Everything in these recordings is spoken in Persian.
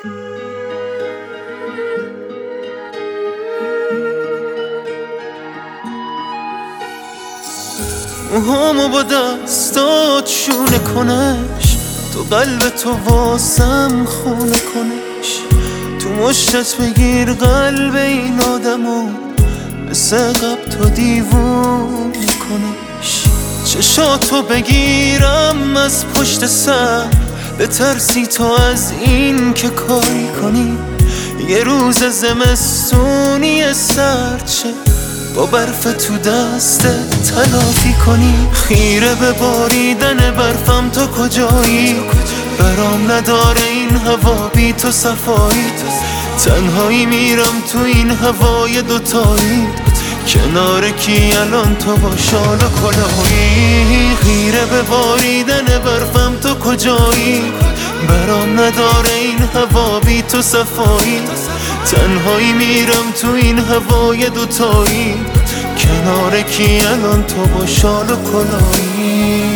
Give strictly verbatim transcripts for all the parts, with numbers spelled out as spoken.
موهامو با دستات شونه کنش، تو قلب تو واسم خونه کنش، تو مشتت بگیر قلب این آدمو، مثل قبل تو دیوونه کنش. چشاتو بگیرم از پشت سر، بترسی تو از این که کاری کنی، یه روز زمستونی سرچه با برف تو دست تلافی کنی. خیره به باریدن برفم تو کجایی، برام نداره این هوا بی تو صفایی، تنهایی میرم تو این هوای دوتایی، کنار کی الان تو با شال و کلاهی. خیره به باریدن برفم تو کجایی، برام نداره این هوا بی تو صفایی، تنهایی میرم تو این هوای دوتایی، کنار کی الان تو با شال و کلاهی.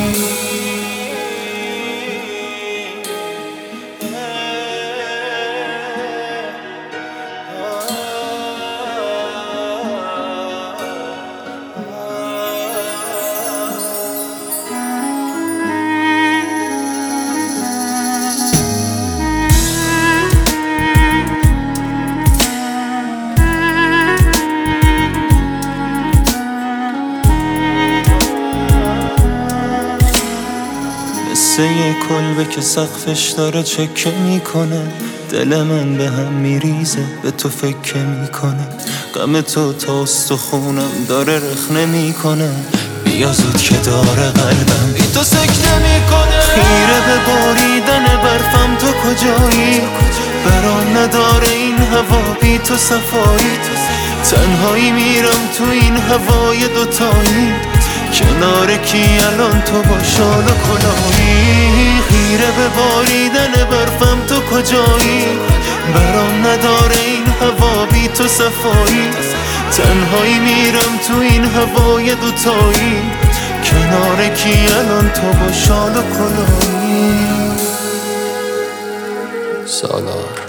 مثل یه کلبه که سقفش داره چکه میکنه، دل من به هم میریزه به تو فکر میکنه، غم تو تاست و خونم داره رخنه میکنه، بیا زود که داره قلبم بی تو سکته میکنه. خیره به باریدن برفم تو کجایی، برام نداره این هوا بی تو صفایی، تنهایی میرم تو این هوای دوتایی، کنار کی الان تو با شال و کلاهی. خیره به باریدن برفم تو کجایی، برام نداره این هوا بی تو صفایی، تنهایی میرم تو این هوای دوتایی، کنار کی الان تو با شال و کلاهی. سالار